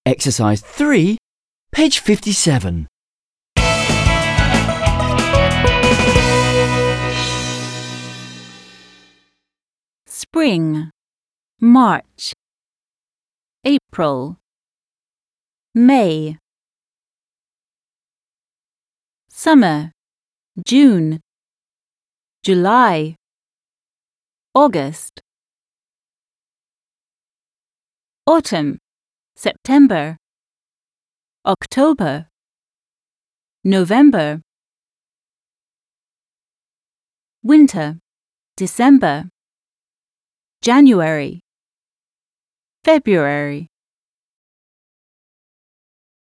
Exercise 3, page 57. Spring, March, April, May. Summer, June, July, August. Autumn, September, October, November. Winter, December, January, February.